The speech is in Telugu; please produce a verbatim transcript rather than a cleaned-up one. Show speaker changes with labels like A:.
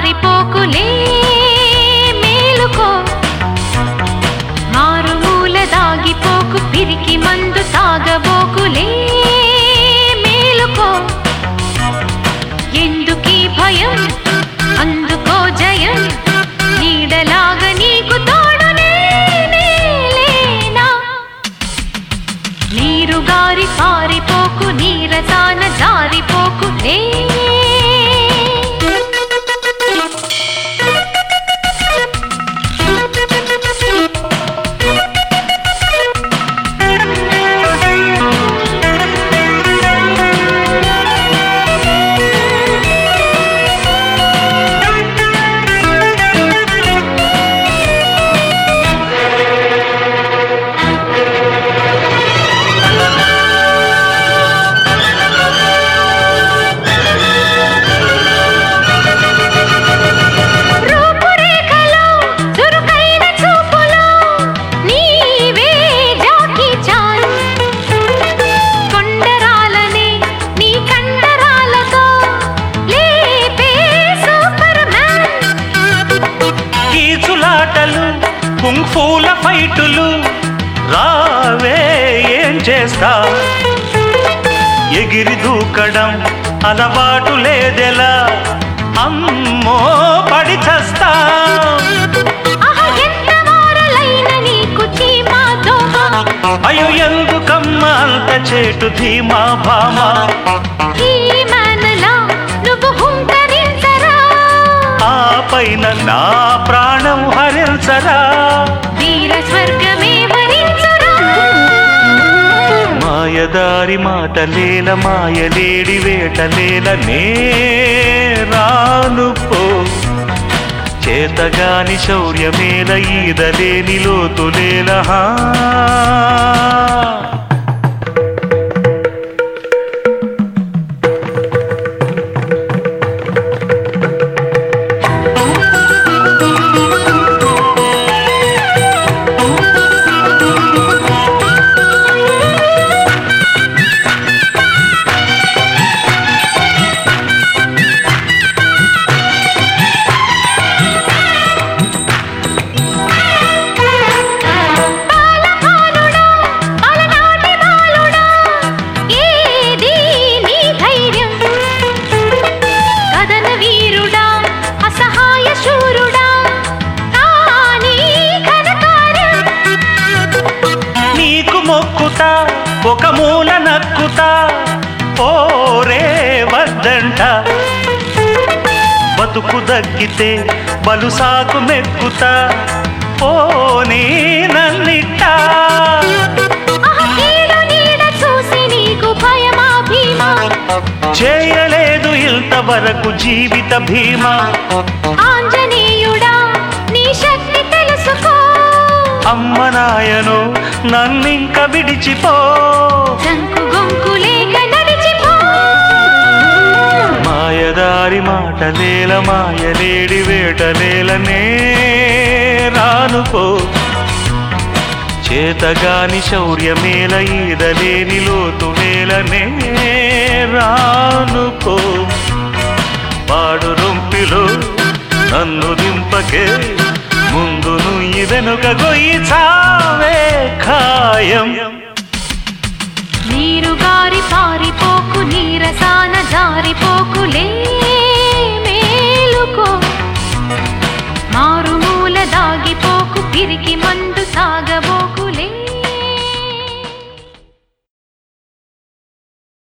A: పారిపోకులే మేలుకో మారుమూల దాగిపోకు పిరికి మందు తాగబోకులే మేలుకో ఎందుకీ భయం అందుకో జయం నీడలాగా నీకు తోడునే నేలేనా నీరు గారి పారిపోకు నీరసాన జారిపోకు లే
B: కుంఫూల ఫైటులు రావే ఏం చేస్తా ఎగిరి దూకడం అలవాటు లేదెలా అమ్మో పడి చస్తా అయ్యో ఎందుకమ్మ అంత చేటు ధీమా భామా ఆ పైన నా ప్రాణం హరించరా
A: వీర స్వర్గమే వరించరా
B: మాయదారి మాటలేల మాయలేడి వేటలేల నే రాను పో చేతగాని శౌర్యమేల ఈదలేని లోతులేల హా ఒక మూల నక్కుతా ఓరే వద్దంట బతుకు దక్కితే బలుసాకు మెక్కుతా ఓనీ నన్నిట్ట చేయలేదు ఇంతవరకు జీవిత భీమా
A: ఆంజనేయుడా నీ శక్తి తెలుసుకో
B: అమ్మ నాయను నన్నింక విడిచిపో మాయదారి మాటలేల మాయలేడి వేటలేలనే రానుపో చేతగాని శౌర్యమేల ఈదలేని లోతులేలనే రానుపో పాడు రొంపిలో నన్ను దింపకే ముందు నుయ్యి వెనుక గొయ్యి చావే ఖాయం
A: నీరు గారి పారిపోకు నీరసాన జారిపోకులే